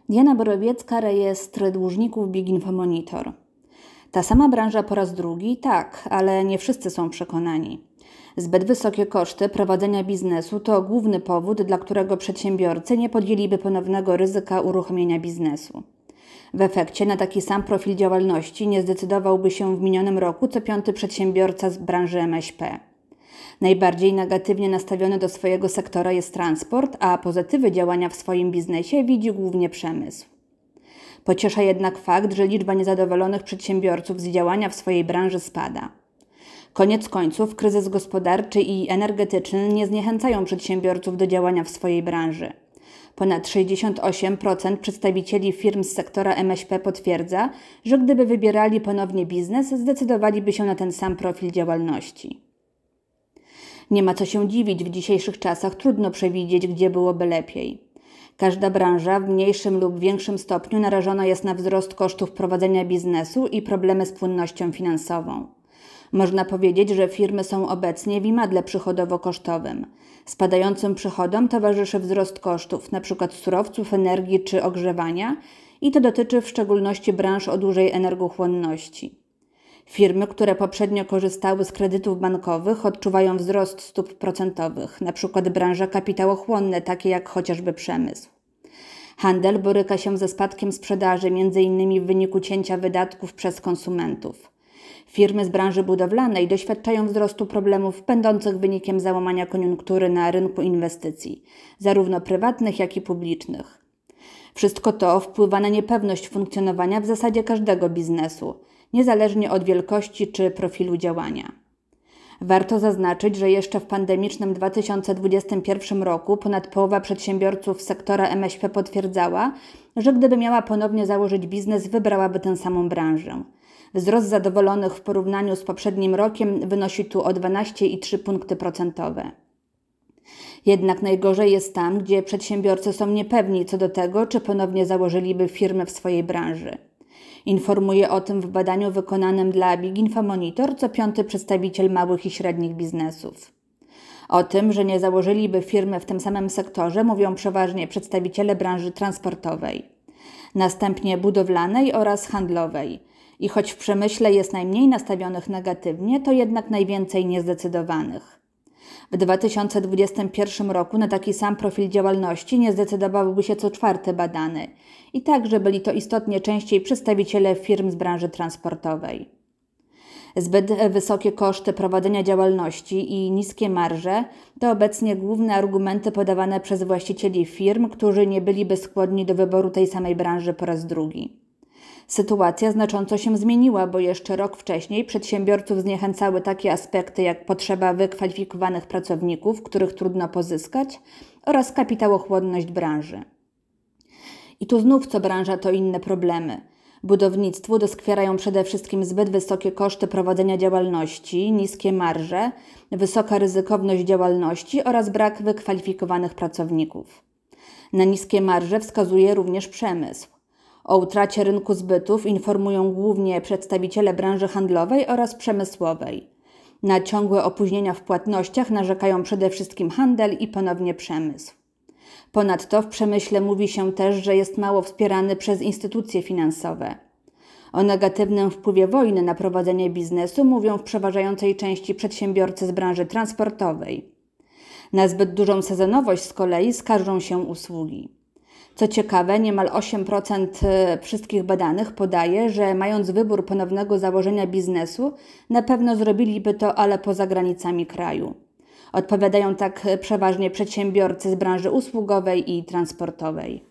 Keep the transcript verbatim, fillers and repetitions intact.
Diana Borowiecka, rejestr dłużników Big Info Monitor. Ta sama branża po raz drugi? Tak, ale nie wszyscy są przekonani. Zbyt wysokie koszty prowadzenia biznesu to główny powód, dla którego przedsiębiorcy nie podjęliby ponownego ryzyka uruchomienia biznesu. W efekcie na taki sam profil działalności nie zdecydowałby się w minionym roku co piąty przedsiębiorca z branży M S P. Najbardziej negatywnie nastawiony do swojego sektora jest transport, a pozytywy działania w swoim biznesie widzi głównie przemysł. Pociesza jednak fakt, że liczba niezadowolonych przedsiębiorców z działania w swojej branży spada. Koniec końców kryzys gospodarczy i energetyczny nie zniechęcają przedsiębiorców do działania w swojej branży. Ponad sześćdziesiąt osiem procent przedstawicieli firm z sektora M S P potwierdza, że gdyby wybierali ponownie biznes, zdecydowaliby się na ten sam profil działalności. Nie ma co się dziwić, w dzisiejszych czasach trudno przewidzieć, gdzie byłoby lepiej. Każda branża w mniejszym lub większym stopniu narażona jest na wzrost kosztów prowadzenia biznesu i problemy z płynnością finansową. Można powiedzieć, że firmy są obecnie w imadle przychodowo-kosztowym. Spadającym przychodom towarzyszy wzrost kosztów, np. surowców, energii czy ogrzewania, i to dotyczy w szczególności branż o dużej energochłonności. Firmy, które poprzednio korzystały z kredytów bankowych, odczuwają wzrost stóp procentowych, np. branże kapitałochłonne, takie jak chociażby przemysł. Handel boryka się ze spadkiem sprzedaży, między innymi w wyniku cięcia wydatków przez konsumentów. Firmy z branży budowlanej doświadczają wzrostu problemów będących wynikiem załamania koniunktury na rynku inwestycji, zarówno prywatnych, jak i publicznych. Wszystko to wpływa na niepewność funkcjonowania w zasadzie każdego biznesu, niezależnie od wielkości czy profilu działania. Warto zaznaczyć, że jeszcze w pandemicznym dwa tysiące dwudziestym pierwszym roku ponad połowa przedsiębiorców sektora M S P potwierdzała, że gdyby miała ponownie założyć biznes, wybrałaby tę samą branżę. Wzrost zadowolonych w porównaniu z poprzednim rokiem wynosi tu o dwanaście i trzy punkty procentowe. Jednak najgorzej jest tam, gdzie przedsiębiorcy są niepewni co do tego, czy ponownie założyliby firmę w swojej branży. Informuje o tym w badaniu wykonanym dla Big Info Monitor co piąty przedstawiciel małych i średnich biznesów. O tym, że nie założyliby firmy w tym samym sektorze, mówią przeważnie przedstawiciele branży transportowej, następnie budowlanej oraz handlowej. I choć w przemyśle jest najmniej nastawionych negatywnie, to jednak najwięcej niezdecydowanych. W dwa tysiące dwudziestym pierwszym roku na taki sam profil działalności nie zdecydowałby się co czwarty badany. I także byli to istotnie częściej przedstawiciele firm z branży transportowej. Zbyt wysokie koszty prowadzenia działalności i niskie marże to obecnie główne argumenty podawane przez właścicieli firm, którzy nie byliby skłonni do wyboru tej samej branży po raz drugi. Sytuacja znacząco się zmieniła, bo jeszcze rok wcześniej przedsiębiorców zniechęcały takie aspekty jak potrzeba wykwalifikowanych pracowników, których trudno pozyskać, oraz kapitałochłonność branży. I tu znów co branża to inne problemy. Budownictwu doskwierają przede wszystkim zbyt wysokie koszty prowadzenia działalności, niskie marże, wysoka ryzykowność działalności oraz brak wykwalifikowanych pracowników. Na niskie marże wskazuje również przemysł. O utracie rynku zbytów informują głównie przedstawiciele branży handlowej oraz przemysłowej. Na ciągłe opóźnienia w płatnościach narzekają przede wszystkim handel i ponownie przemysł. Ponadto w przemyśle mówi się też, że jest mało wspierany przez instytucje finansowe. O negatywnym wpływie wojny na prowadzenie biznesu mówią w przeważającej części przedsiębiorcy z branży transportowej. Na zbyt dużą sezonowość z kolei skarżą się usługi. Co ciekawe, niemal osiem procent wszystkich badanych podaje, że mając wybór ponownego założenia biznesu, na pewno zrobiliby to, ale poza granicami kraju. Odpowiadają tak przeważnie przedsiębiorcy z branży usługowej i transportowej.